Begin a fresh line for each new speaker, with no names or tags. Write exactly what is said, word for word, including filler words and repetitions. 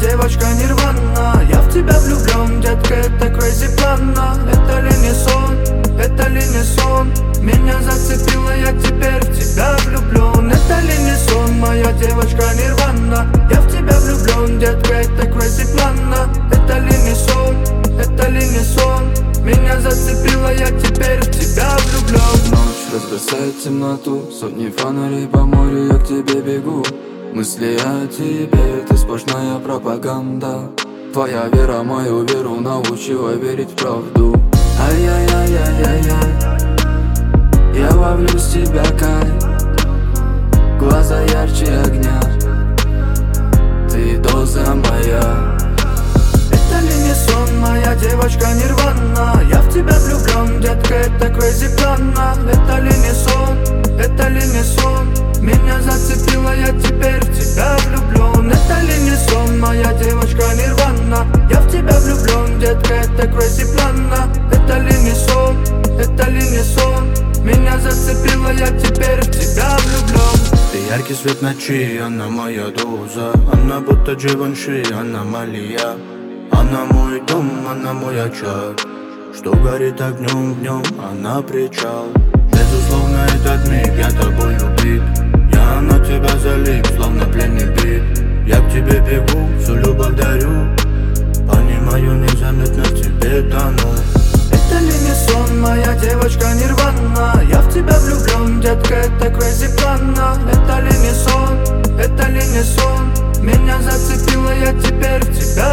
девочка нирвана. Я в тебя влюблен, детка, это crazy плана. Это ли не сон, это ли не сон? Меня зацепило, я теперь в тебя влюблен. Это ли не сон, моя девочка нирвана? Я в тебя влюблен, детка, это crazy плана. Это ли не сон, это ли не сон? Меня зацепило, я теперь в тебя влюблен.
Ночь разбросает темноту, сотни фонарей по морю, я к тебе бегу. Мысли о тебе, ты сплошная пропаганда. Твоя вера мою веру научила верить в правду. Ай-яй-яй-яй-яй-яй, я ловлю с тебя кайф. Глаза ярче огня, ты доза моя.
Это ли не сон, моя девочка нирвана? Я в тебя влюблен, детка, это crazy плана. Это ли не сон, это ли не сон? Меня зацепило, я теперь в тебя влюблен. Это ли не сон, моя девочка нирвана? Я в тебя влюблен, детка, это crazy плана. Это ли не сон, это ли не сон? Меня зацепило, я теперь в тебя влюблен.
Ты яркий свет ночи, она моя доза. Она будто Givenchy, аномалия. Она мой дом, она мой очаг, что горит огнем в нем, она причал. Безусловно, этот миг, я тобой убит. Я на тебя залип, словно пленный бит. Я к тебе бегу, всю любовь дарю. Понимаю, незаметно в тебе тону.
Это ли не сон, моя девочка нирвана? Я в тебя влюблен, детка, это crazy плана. Это ли не сон, это ли не сон? Меня зацепило, я теперь в тебя